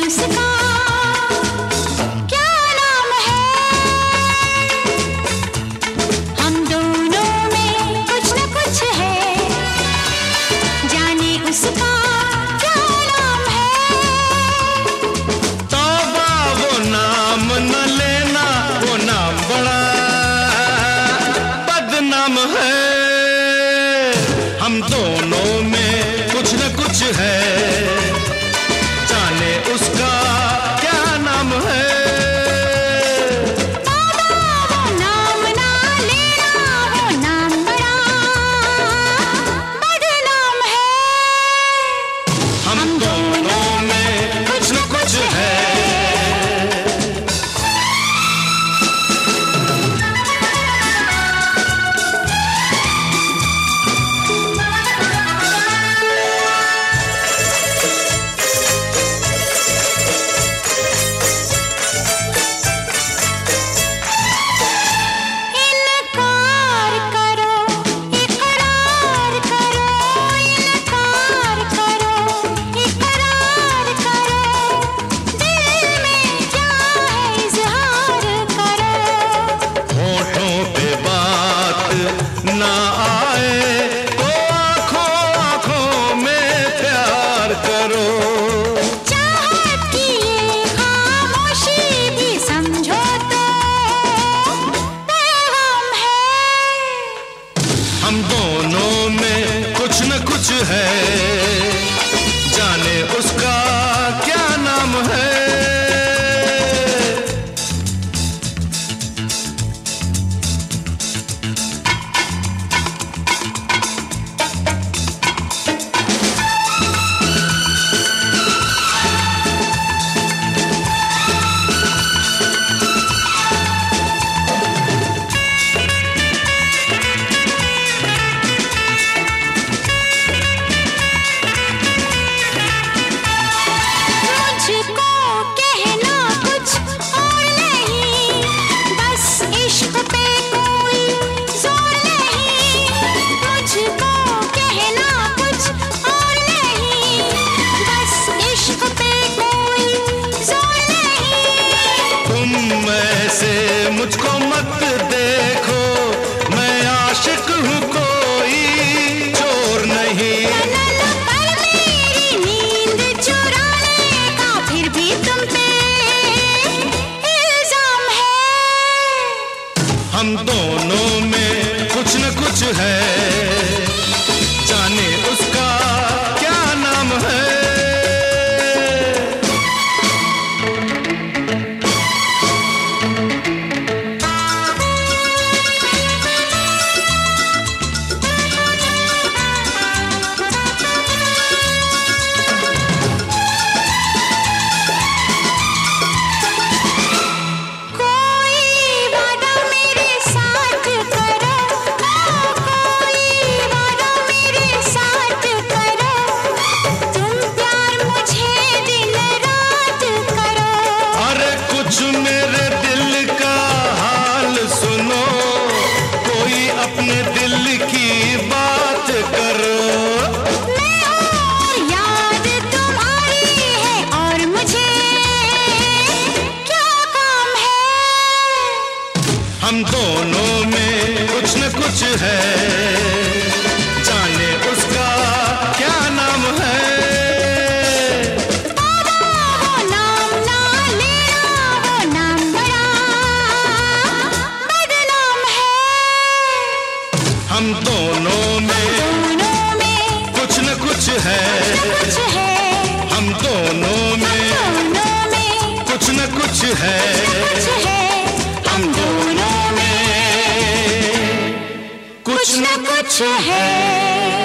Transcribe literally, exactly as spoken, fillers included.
उसका क्या नाम है? हम दोनों में कुछ न कुछ है, जाने उसका क्या नाम है? तौबा वो नाम न लेना, वो नाम बड़ा बदनाम है। हम दोनों में कुछ न कुछ है, जाने उसका क्या नाम है। तौबा वो नाम ना लेना, वो नाम बड़ा बदनाम है। हम दोनों में कुछ न कुछ है। इनकार करो, इकरार करो, इनकार करो, इकरार करो, दिल में क्या है इज़हार करो। होठों पे बात ना आए तो आंखों आंखों में प्यार करो। चाहत की ये खामोशी भी समझो तो पैगाम है। हम दोनों में कुछ न कुछ है, जाने उसका क्या नाम है। मुझको कहना कुछ और नहीं, बस इश्क पे कोई जोर नहीं। मुझको कहना कुछ और नहीं, बस इश्क पे कोई जोर नहीं। तुम ऐसे मुझको मत देखो, मैं आशिक हूँ कोई चोर नहीं। नैन पर मेरी नींद चुराने का फिर भी तुम पे इल्जाम है। हम दोनों में कुछ न कुछ है, जाने उसका क्या नाम है। कोई वादा मेरे साथ करो, कोई वादा मेरे साथ करो, तुम प्यार मुझे दिन रात करो। अरे कुछ मेरे दिल का हाल सुनो, कोई अपने दिल की बात करो। मैं हूँ और याद तुम्हारी है, और मुझे क्या काम है? हम दोनों में कुछ न कुछ है, जाने उसका क्या नाम है। तौबा वो नाम ना लेना, वो नाम बड़ा बदनाम है। हम दोनों में दोनों में कुछ न कुछ है, कुछ है, हम दोनों में दोनों में कुछ न कुछ है। कुछ है, हम दोनों में कुछ न कुछ है।